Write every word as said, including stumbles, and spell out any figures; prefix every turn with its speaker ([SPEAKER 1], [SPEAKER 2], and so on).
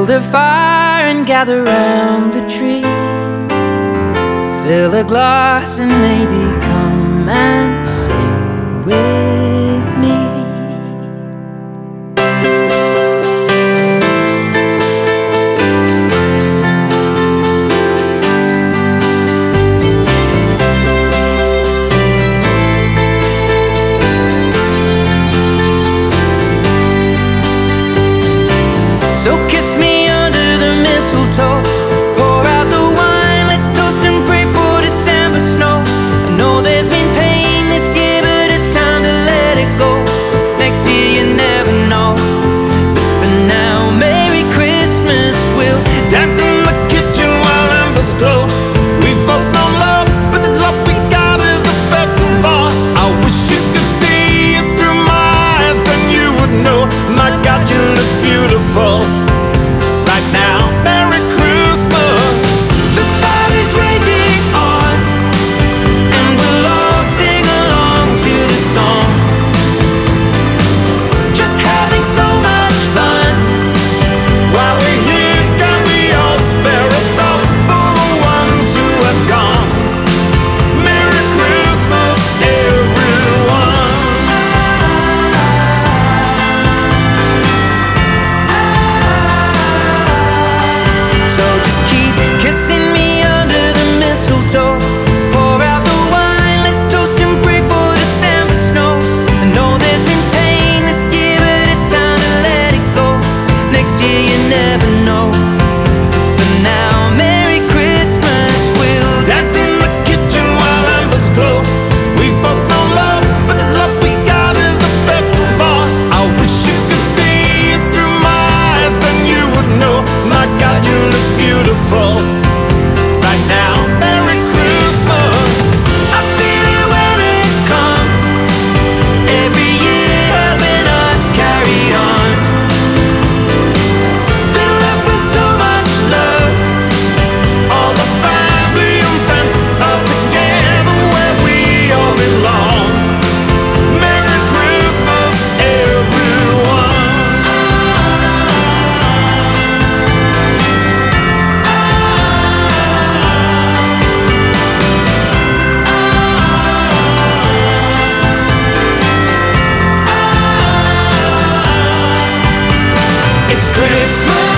[SPEAKER 1] Build a fire and gather round the tree. Fill a glass and maybe come and sing with me. So kiss me under the mistletoe. Pour out the wine, let's toast and pray for December snow. I know there's been pain this year, but it's time to let it go. Next year you never know. But for now, Merry Christmas. We'll
[SPEAKER 2] Dance in the kitchen while embers glow. We've both known love, but this love we got is the best of all. I wish you could see it through my eyes, then you would know. My God, you look beautiful right now. Merry Christmas.
[SPEAKER 1] The fire is raging on, and we'll all sing along to the song. Just having so much fun.
[SPEAKER 2] While we're here, can we all spare a thought for the ones who have gone? Merry Christmas, everyone.
[SPEAKER 1] So just keep kissing me under the mistletoe. Pour out the wine, let's toast and pray for December snow. I know there's been pain this year, but it's time to let it go. Next year you never know. For now, Merry Christmas. We'll
[SPEAKER 2] Dance in the kitchen while embers glow. We've both known love, but this love we got is the best of all. I wish you could see it through my eyes, then you would know. My God, you look beautiful right now. Merry Christmas.
[SPEAKER 1] I feel it when it comes. Every year helping us carry on. Fill up with so much love.
[SPEAKER 2] All the family and friends are together where we all belong. Merry Christmas, everyone.
[SPEAKER 1] It's Christmas.